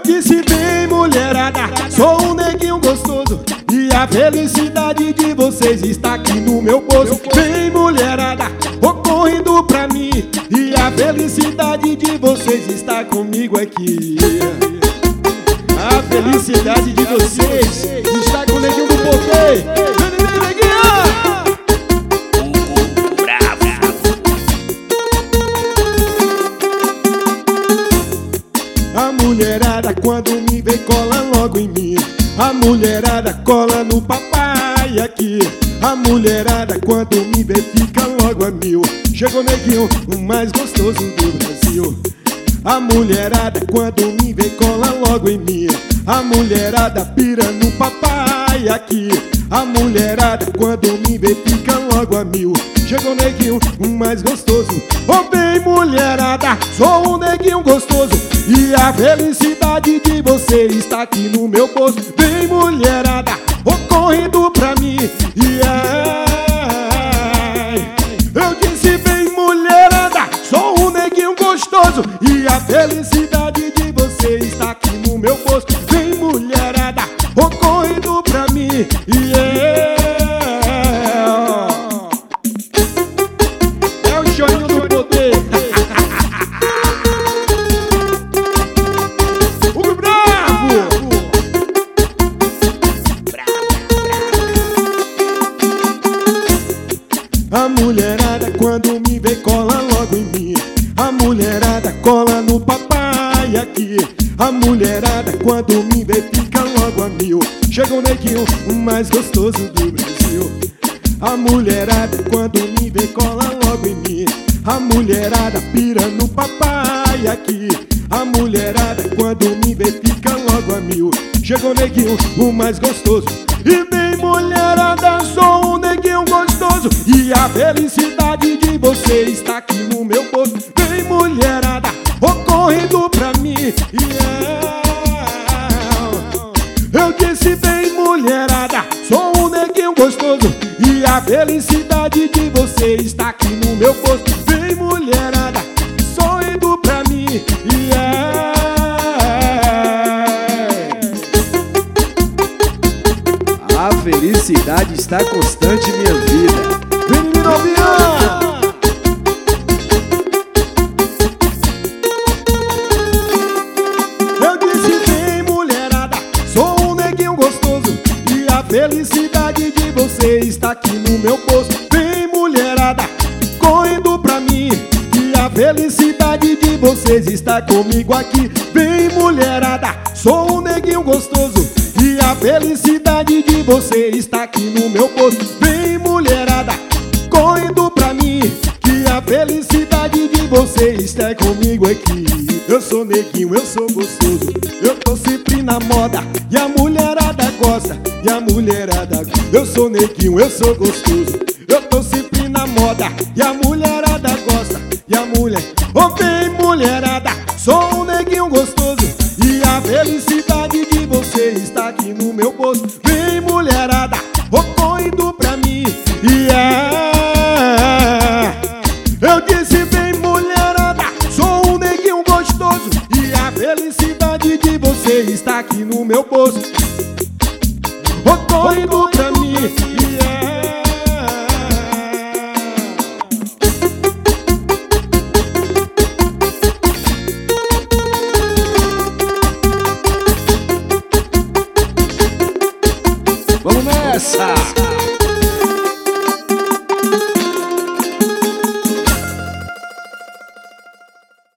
disse bem, mulherada, sou um neguinho gostoso e a felicidade de vocês está aqui no meu bolso. Vem, mulherada, vou correndo pra mim e a felicidade de vocês está comigo aqui. A felicidade de vocês está com o neguinho do Popeye. Vem, neguinho! A mulherada quando me vê cola logo em mim. A mulherada cola no papai aqui. A mulherada quando me vê fica logo a mil. Chegou neguinho, o mais gostoso do Brasil. A mulherada quando me vê cola logo em mim. A mulherada pira no papai aqui. A mulherada quando me vê fica logo a mil. Chegou neguinho, o mais gostoso. Oh, bem, mulherada, sou um neguinho gostoso e a felicidade de você está aqui no meu bolso. Vem, mulherada, vou correndo pra mim e eu disse, vem, mulherada, sou um neguinho gostoso e a felicidade de você está aqui no meu bolso. Vem, mulherada, vou correndo pra mim e é o chorinho do poder. O bravo! A mulherada quando me vê cola logo em mim. A mulherada cola no papai aqui. A mulherada quando me vê fica logo a mil. Chegou o neguinho, o mais gostoso do Brasil. A mulherada quando me vê cola logo em mim. A mulherada pira no papai aqui. A mulherada quando me vê fica logo a mil. Chegou o neguinho, o mais gostoso. E vem, mulherada, sou um neguinho gostoso e a felicidade de você está aqui no meu bolso. Vem, mulherada, vou correndo pra mim eu disse, vem, mulherada, sou um neguinho gostoso e a felicidade de você está aqui no meu bolso. Vem, mulherada, sorrindo pra mim A felicidade está constante em minha vida. Vem, novinha! Eu disse, vem, mulherada, sou um neguinho gostoso e a felicidade de você está aqui no meu bolso. Vem, mulherada, correndo pra mim e a felicidade de vocês está comigo aqui. Vem, mulherada, sou um neguinho gostoso e a felicidade de você está aqui no meu bolso. Vem, mulherada, correndo pra mim que a felicidade de você está comigo aqui. Eu sou neguinho, eu sou gostoso, eu tô sempre na moda e a mulherada gosta, e a mulherada gosta. Eu sou neguinho, eu sou gostoso, eu tô sempre na moda e a mulherada gosta, e a mulher. Oh, vem, mulherada, sou um neguinho gostoso e a felicidade de você está aqui no meu bolso. Vem, mulherada, vou correndo pra mim e eu disse, vem, mulherada, sou um neguinho gostoso e a felicidade de você está aqui no meu bolso. Vou correndo pra mim